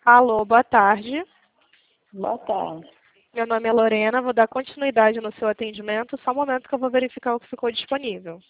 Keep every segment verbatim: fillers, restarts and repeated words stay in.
Alô, boa tarde. Boa tarde. Meu nome é Lorena, vou dar continuidade no seu atendimento, só um momento que eu vou verificar o que ficou disponível.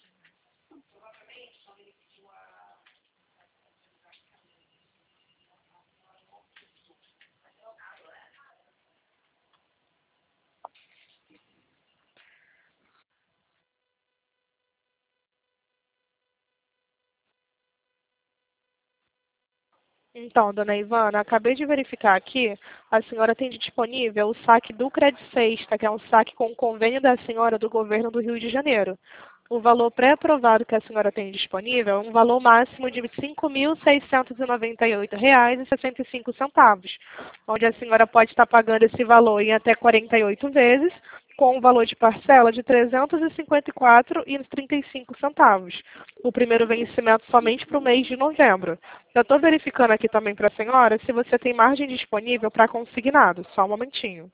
Então, dona Ivana, acabei de verificar aqui, a senhora tem disponível o saque do Credisesta, que é um saque com o convênio da senhora do governo do Rio de Janeiro. O valor pré-aprovado que a senhora tem disponível é um valor máximo de cinco mil seiscentos e noventa e oito reais e sessenta e cinco centavos, onde a senhora pode estar pagando esse valor em até quarenta e oito vezes, com um valor de parcela de trezentos e cinquenta e quatro reais e trinta e cinco centavos. O primeiro vencimento somente para o mês de novembro. Eu estou verificando aqui também para a senhora se você tem margem disponível para consignado. Só um momentinho.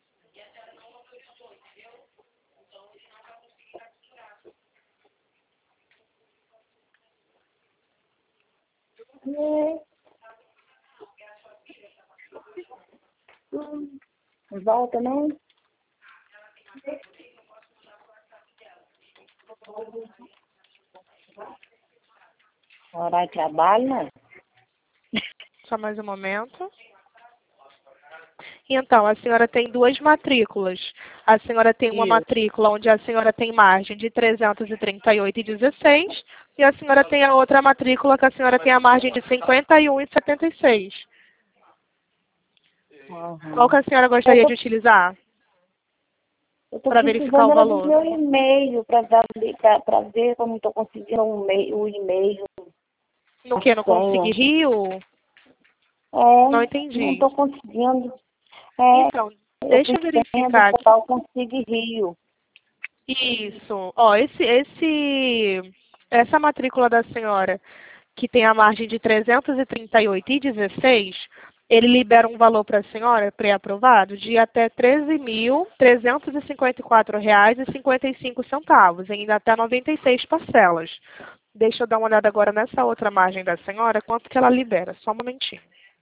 É. Hum, Volta, não? Horário de trabalho, né? Só mais um momento. Então, a senhora tem duas matrículas. A senhora tem uma Isso. matrícula onde a senhora tem margem de trezentos e trinta e oito reais e dezesseis centavos e a senhora tem a outra matrícula que a senhora tem a margem de cinquenta e um reais e setenta e seis centavos. Uhum. Qual que a senhora gostaria Eu tô, de utilizar eu tô para verificar precisando o era do valor? meu e-mail para ver como estou conseguindo um e- o e-mail, No a que? No senha. Consig Rio? É, Não não entendi. estou conseguindo. É, Então, eu deixa fui eu senha do verificar aqui. portal Consigo Rio. Isso. Ó, esse, esse, essa matrícula da senhora, que tem a margem de trezentos e trinta e oito reais e dezesseis centavos, ele libera um valor para a senhora pré-aprovado de até treze mil trezentos e cinquenta e quatro reais e cinquenta e cinco centavos, ainda até noventa e seis parcelas. Deixa eu dar uma olhada agora nessa outra margem da senhora, quanto que ela libera. Só um momentinho.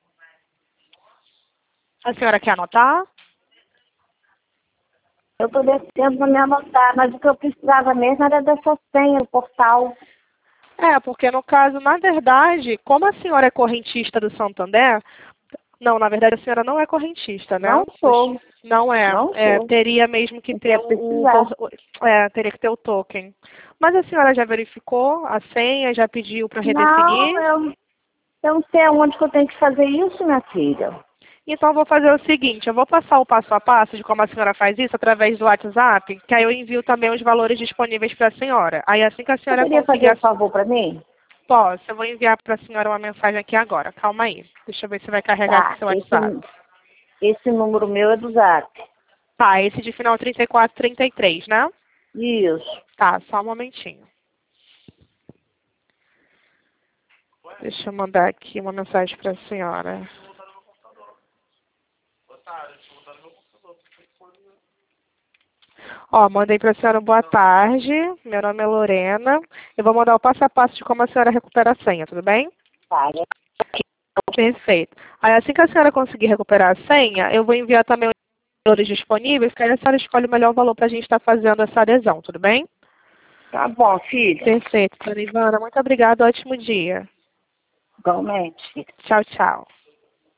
A senhora quer anotar? Eu estou descendo para me anotar, mas o que eu precisava mesmo era dessa senha do portal. É, porque no caso, na verdade, como a senhora é correntista do Santander, não, na verdade a senhora não é correntista, né? Não sou, Não é, não é sou. teria mesmo que Então ter eu o, precisar. o- é, teria que ter o token. Mas a senhora já verificou a senha, já pediu para Não, redefinir? eu, eu não sei aonde que eu tenho que fazer isso, minha filha. Então eu vou fazer o seguinte, eu vou passar o passo a passo de como a senhora faz isso através do WhatsApp, que aí eu envio também os valores disponíveis para a senhora. Aí assim que a senhora Poderia conseguir. fazer um favor para mim? Posso, eu vou enviar para a senhora uma mensagem aqui agora. Calma aí. Deixa eu ver se vai carregar aqui Tá, seu esse, WhatsApp. esse número meu é do Zap. Tá, esse de final trinta e quatro, trinta e três, né? Isso. Tá, só um momentinho. Deixa eu mandar aqui uma mensagem para a senhora. Ó, mandei para a senhora boa tarde. Meu nome é Lorena. Eu vou mandar o passo a passo de como a senhora recupera a senha, tudo bem? Tá, Perfeito. Aí assim que a senhora conseguir recuperar a senha, eu vou enviar também os valores disponíveis, que aí a senhora escolhe o melhor valor para a gente estar fazendo essa adesão, tudo bem? tá bom, filha. Perfeito, dona Ivana. Muito obrigada. Ótimo dia. Igualmente. Tchau, tchau.